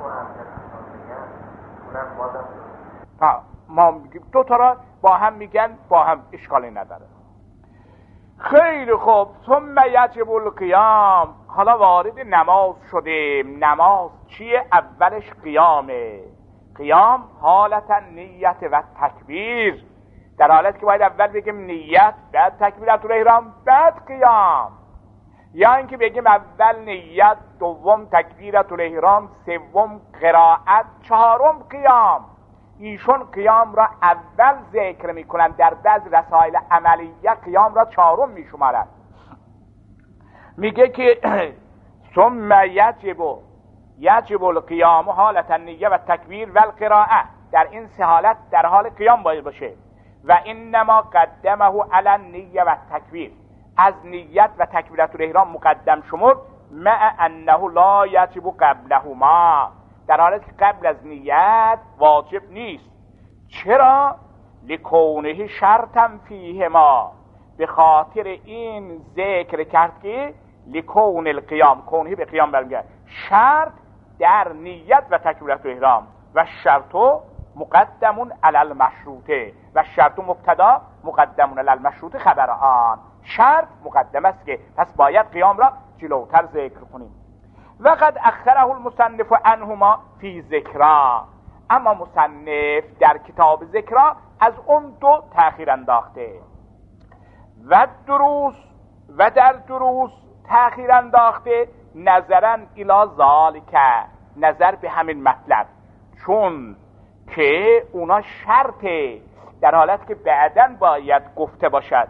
Speaker 1: ما میگیم دو تا را با هم میگن، با هم اشکالی نداره. خیلی خوب. ثم یجب القیام، حالا وارد نماز شدیم. نماز چیه؟ اولش قیامه. قیام حالت نیت و تکبیر، در حالت که باید اول بگیم نیت، بعد تکبیرت الاحرام، بعد قیام. یا اینکه بگیم اول نیت، دوم تکبیرت الاحرام، سوم قرائت، چهارم قیام. ایشون قیام را اول ذکر میکنن، در بعض رسائل عملیه قیام را چهارم میشمارن. میگه که ثم یجب القیام حالت النیه و تکبیر و القراءه، در این سه حالت در حال قیام باید باشه. و انما قدمه علی النیه و تکبیر، از نیت و تکبیرت الاحرام مقدم شمرد، مع انه لا یجب قبلهما، در حالت که قبل از نیت واجب نیست. چرا؟ لکونه شرطا فیهما، به خاطر این ذکر کرد که لکون القیام، کونه به قیام برمیگرد، شرط در نیت و تکبیرت الاحرام، و شرط مقدمون علی المشروطه، و شرط مبتدا مقدمون علی المشروطه خبر آن. شرط مقدم است که پس باید قیام را جلوتر ذکر کنیم. و قد اخره المصنف عنهما فی ذکرا، اما مصنف در کتاب ذکرا از اون دو تأخیر انداخته. و دروس، و در دروس تأخیر انداخته نظرا الی ذالک، نظر به همین مطلب، چون که اونا شرط در حالت که بعداً باید گفته باشد.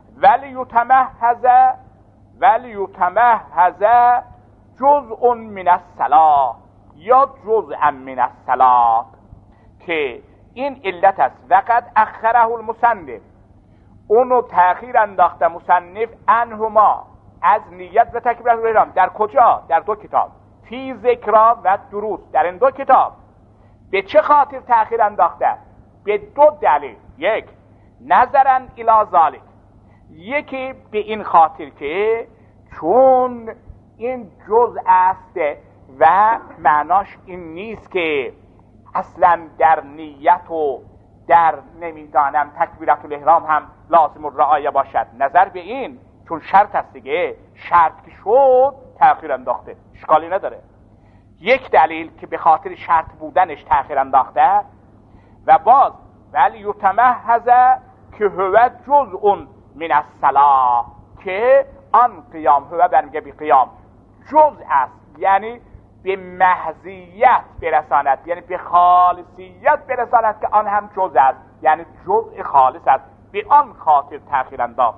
Speaker 1: ولیتمحض جزء من الصلاة یا جزءا من الصلاة، که این علت است. وقد اخره المصنف، اونو تأخیر انداخته مصنف عنهما، از نیت و تکبیرت الاحرام. در کجا؟ در دو کتاب، فی ذکرا و دروس. در این دو کتاب به چه خاطر تأخیر انداخته؟ به دو دلیل. یک، نظرا الی ذالک، یکی به این خاطر که چون این جزء است و معناش این نیست که اصلا در نیت و در نمیدانم تکبیرت الاحرام هم لازم الرعایه باشد. نظر به این، چون شرط است دیگه، شرط که شد تأخیر انداخته، اشکالی نداره. یک دلیل که به خاطر شرط بودنش تأخیر انداخته. و باز ولیتمحض که هو جزء من الصلاة، که آن قیام، هو برمیگه بی قیام، جزء است، یعنی به محضیت برساند، یعنی به خالصیت برساند که آن هم جزء است، یعنی جزء خالص است. به آن خاطر تأخیر انداخت.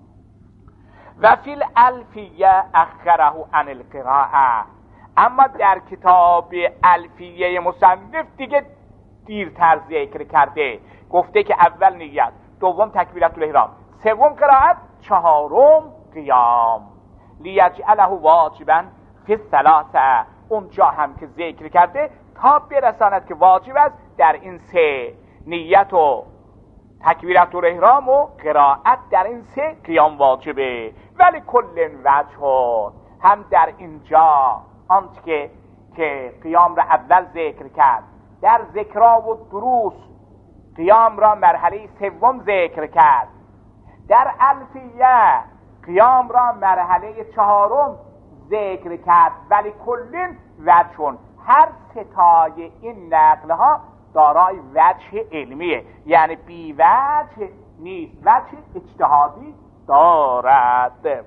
Speaker 1: و فی الالفیه اخره عن القراءه، اما در کتاب الفیه مصنف دیگه دیرتر ذکر کرده، گفته که اول نیت، دوم تکبیرت الاحرام، سوم قرائت، چهارم قیام. لیجعله واجبا فی الثلاثه، اونجا هم که ذکر کرده تا برساند که واجب است در این سه، نیت و تکبیرت الاحرام و قرائت، در این سه قیام واجبه. ولی کل وجه، هم در اینجا آنچه که قیام را اول ذکر کرد، در ذکرا و دروس قیام را مرحله سوم ذکر کرد، در الفیه قیام را مرحله چهارم ذکر کرد. ولی کلین وجهون، هر ستای این نقلها دارای وجه علمیه، یعنی بی وجه نیست، وجه اجتهادی دارد.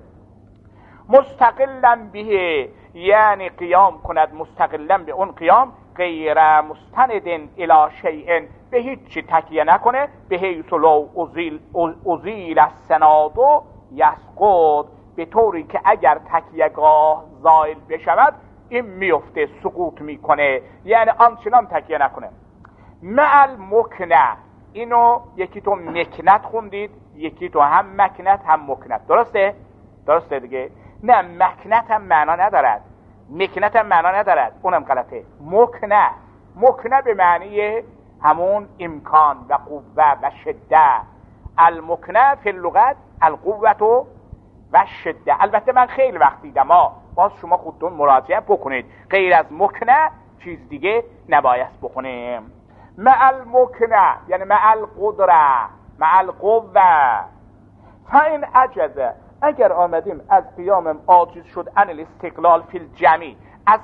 Speaker 1: مستقلا به، یعنی قیام کند مستقلا به اون قیام، غیر مستند الی شیء، به هیچ تکیه نکنه، به حیث لو ازیل السناد یسقط، به طوری که اگر تکیهگاه زائل بشود این میفته، سقوط میکنه، یعنی آنچنان تکیه نکنه. مع المکنه، اینو یکی تو مکنت خوندید، یکی تو هم مکنت هم مکنت، درسته دیگه؟ نه، مکنت هم معنا ندارد، مکنت هم معنا ندارد، اونم غلطه. مکنه به معنی همون امکان و قوه و شده. المکنه فی اللغت القوة و شده. البته من خیلی وقت دیدم، باز شما خودتون مراجعه بکنید، غیر از مکنه چیز دیگه نباید بکنیم. مع المکنه یعنی مع القدره، مع القوه. فاین عجزه، اگر آمدیم از قیام عاجز شد، عن الاستقلال فی الجميع،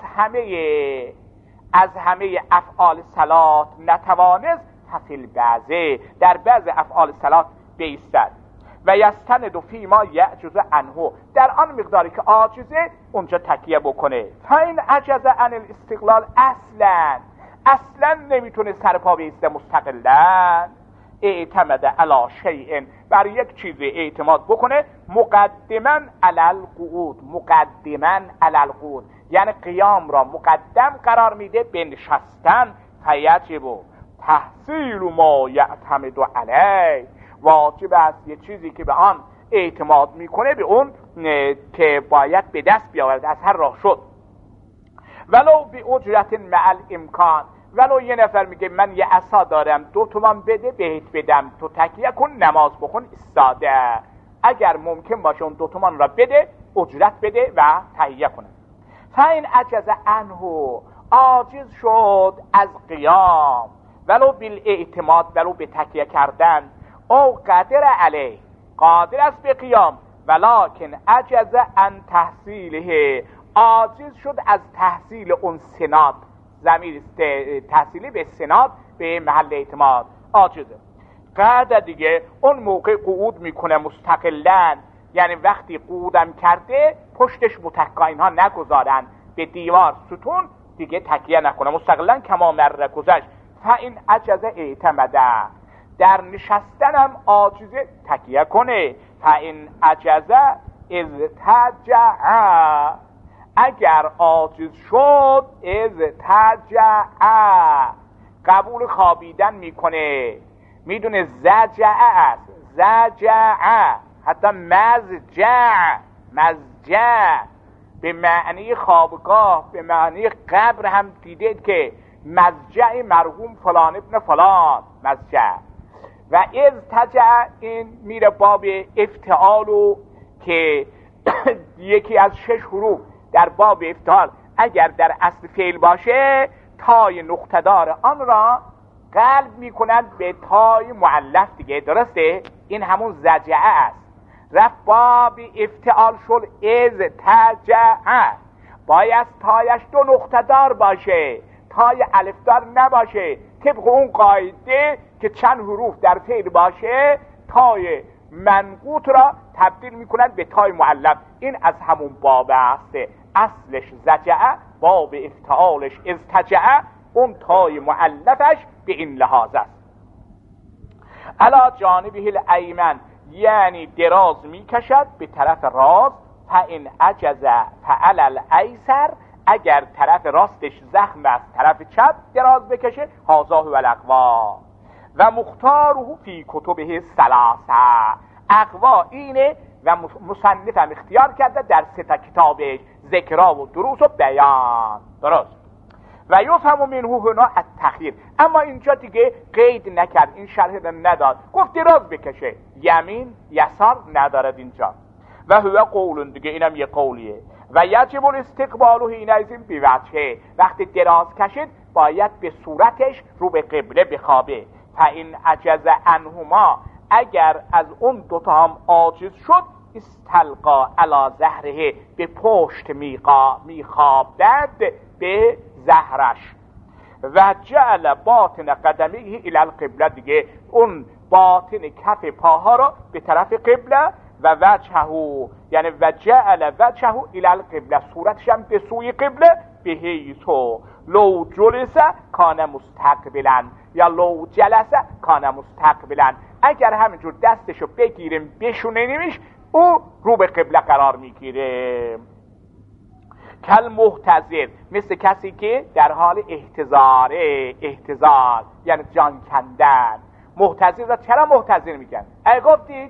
Speaker 1: از همه افعال صلات نتوانست، فی بعضه، در بعض افعال صلات بیستد. و یستند فی ما یعجز عنه، در آن مقداری که عاجزه اونجا تکیه بکنه. فاین عجز عن الاستقلال اصلا نمیتونه سرپا بیسته مستقلا، اعتمد علی شیء، بر یک چیز اعتماد بکنه، مقدما علی القعود، یعنی قیام را مقدم قرار میده به نشستن. فیجب تحصیل ما یعتمد علیه، واجب است یه چیزی که به آن اعتماد میکنه به اون که باید به دست بیاورد، از هر راه شد. ولو به اجرت مع الامکان، ولو یه نفر میگه من یه عصا دارم 2 تومان بده بهت بدم، تو تکیه کن نماز بخون ایستاده، اگر ممکن باشه اون 2 تومان را بده، اجرت بده و تهیه کنه. فاین عجز عنه، عاجز شد از قیام، ولو بالاعتماد، ولو به تکیه کردن، او قادر علیه، قادر است به قیام، ولکن عجز عن تحصیله، عاجز شد از تحصیل اون سناد، ضمیر تحصیلی به سناد، به محل اعتماد عاجزه. قعد دیگه اون موقع قعود میکنه مستقلن، یعنی وقتی قعودم کرده پشتش متکا اینها نگذارن، به دیوار ستون دیگه تکیه نکنه، مستقلن کما مر گذشت. فاین عجز اعتمده، در نشستنم عاجزه تکیه کنه. فإن عجز اضطجع، اگر عاجز شد اضطجع قبول خوابیدن میکنه. میدونه زجع است، زجع، حتی مزجع به معنی خوابگاه، به معنی قبر هم دیدید که مزجع مرحوم فلان ابن فلان مزجع. و اضطجع این میره باب افتعالو که یکی از 6 حروف در باب افتعال اگر در اصل فعل باشه تای نقطه‌دار آن را قلب میکنند به تای مؤلف دیگه، درسته؟ این همون زجعه است. رفت باب افتعال شد اضطجع، باید تایش 2 نقطه‌دار باشه، تای الفدار نباشه، طبق اون قاعده که چند حروف در فعل باشه تای منقوط را تبدیل میکنند به تای مؤلف. این از همون باب است، اصلش زجعه، باب افتعالش اضطجع، اون تای مؤلفش به این لحاظ است. علا جانبه الایمن، یعنی دراز میکشد به طرف راست. فإن عجز فعل الایسر، اگر طرف راستش زخم است طرف چپ دراز بکشه. هذا هو الاقوا و مختاره فی کتبه 3. اقوا اینه و مصنف هم اختیار کرده در 3 کتابش، ذکرا و دروس و بیان، درست. و یفهم منه هنا التخییر، اما اینجا دیگه قید نکرد، این شرح نداد، گفت دراز بکشه، یمین یسار ندارد اینجا. و هو قول، دیگه اینم یه قولیه. و یجب الاستقبال حینئذ بوجهه، وقتی دراز کشید باید به صورتش رو به قبله بخوابه. فإن عجز عنهما، اگر از اون 2 تا هم عاجز شد استلقا علی ظهره، به پشت میخوابد به ظهرش. و جعل باطن قدمه الی القبله، دیگه اون باطن کف پاها را به طرف قبله. و وجهه، یعنی و جعل وجهه الی القبله، صورتش هم به سوی قبله. بحیث لو جلس کان مستقبلا، یا لو جلس کان مستقبلا، اگر همینجور دستشو بگیریم بشونیمش او رو به قبله قرار میگیره. کل محتضر، مثل کسی که در حال احتضار یعنی جان کندن. محتضر را چرا محتضر میگن؟ گفتید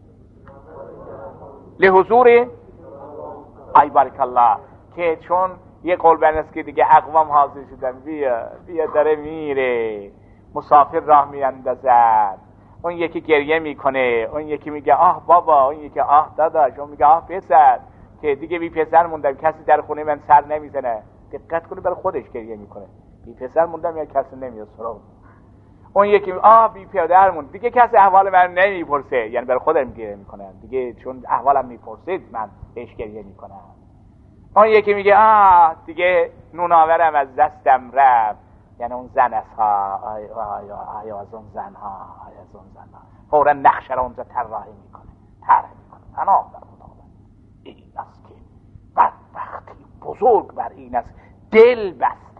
Speaker 1: لحضور ای بارک الله، که چون یه قلبن است که دیگه اقوام حاضر شدن، بیا داره میره، مسافر راه میاندازد، اون یکی گریه میکنه، اون یکی میگه آه بابا، اون یکی آه داداش، اون میگه آه پسر، که دیگه بی پسر موندم، کسی در خونه من سر نمیزنه. دقت کنه برای خودش گریه میکنه، بی پسر موندم یا کسی نمیاد سراغ. اون یکی آه بی پدر موند، دیگه کسی احوال من نمیپرسه، یعنی برای خودم گریه میکنه دیگه، چون احوالم میپرسید من بهش گریه میکنم. اون یکی میگه آه دیگه نوناورم از دستم رفت، یعنی اون زن است ها، آیا از اون زن ها، آیا از اون زن ها، فورا نقشه را اونجا طراحی میکنه، پناه در خدا. این است که بدبختی بزرگ بر این است، دل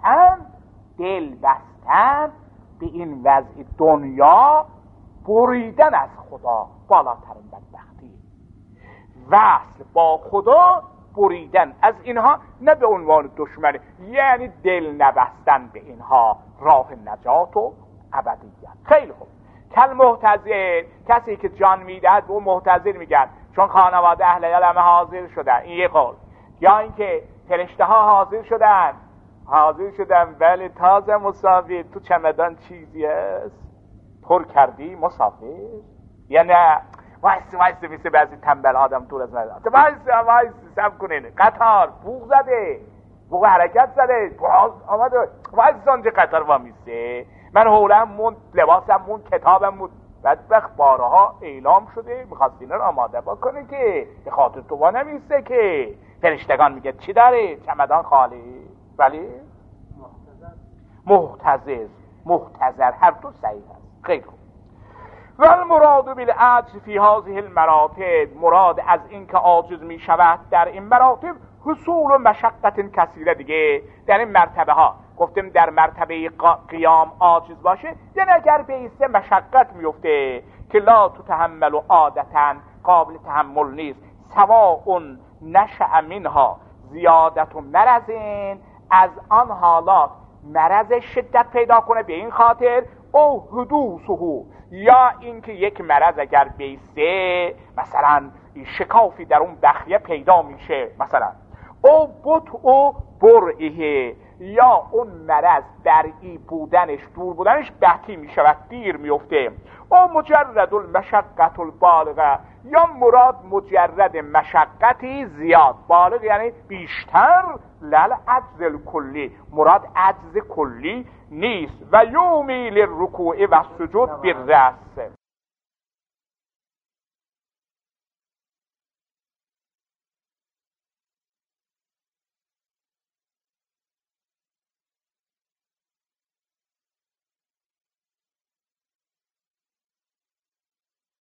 Speaker 1: بستن به این وضع دنیا، بریدن از خدا، بالاترین بدبختی. وصل با خدا، بریدن از اینها، نه به عنوان دشمنی، یعنی دل نبستن به اینها، راه نجات و ابدیت. خیلی خوب. کل محتضر، کسی که جان میدهد و محتضر میگن، چون خانواده اهل علم حاضر شدن، این یه قول. یا اینکه فرشته ها حاضر شدن، بله تازه مسافر، تو چمدان چیزی هست پر کردی مسافر، یا نه وایس مثل بعضی تنبل آدم دور از مدرسه، وایس سب کنین، قطار بوق زده، بوق حرکت زده، باز آمده، وایس آنجا قطار وامیسته، من حولم موند، لباسم موند، کتابم موند. بدبخت بارها اعلام شده، میخواستین رو آماده بکنه که به خاطر تو وانمیسته، که فرشتگان میگه چی داره؟ چمدان خالی. ولی محتضر هر دو صحیح هست. خیلی خوب. و المراد بالعجز فی هذه المراتب، مراد از این که عاجز می شود در این مراتب، حصول و مشقت کثیره دیگه در این مرتبه ها گفتیم در مرتبه قیام عاجز باشه، یعنی اگر به ایسته مشقت میفته که لا تتحمل و عادتا قابل تحمل نیست، سواء نشأ منها زیادت و مرضین، از آن حالات مرض شدت پیدا کنه به این خاطر، او حدوثه، یا اینکه یک مرض اگر بیسته مثلا شکافی در اون بخیه پیدا میشه مثلا، او بطء برئه، یا اون مرض درئی بودنش دور بودنش بطی میشود دیر میفته، او مجرد المشقت البالغه، یا مراد مجرد مشقتی زیاد، بالغ یعنی بیشتر، لل عجز الکلی، مراد عجز کلی نیست، و یومی للرکوع و سجود بالرأس.